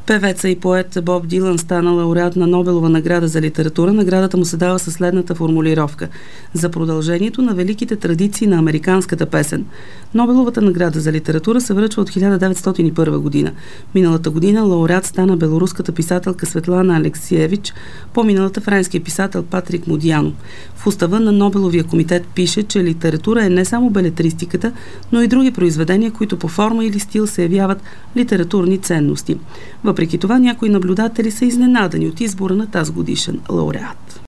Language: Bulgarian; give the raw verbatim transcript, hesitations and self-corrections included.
Певеца и поет Боб Дилан стана лауреат на Нобелова награда за литература. Наградата му се дава със следната формулировка: за продължението на великите традиции на американската песен. Нобеловата награда за литература се връчва от хиляда деветстотин и първа година. Миналата година лауреат стана белоруската писателка Светлана Алексиевич, по-миналата френския писател Патрик Модиано. В устава на Нобеловия комитет пише, че литература е не само белетристиката, но и други произведения, които по форма или стил се явяват литературни ценности. Въпреки това, някои наблюдатели са изненадани от избора на тазгодишен лауреат.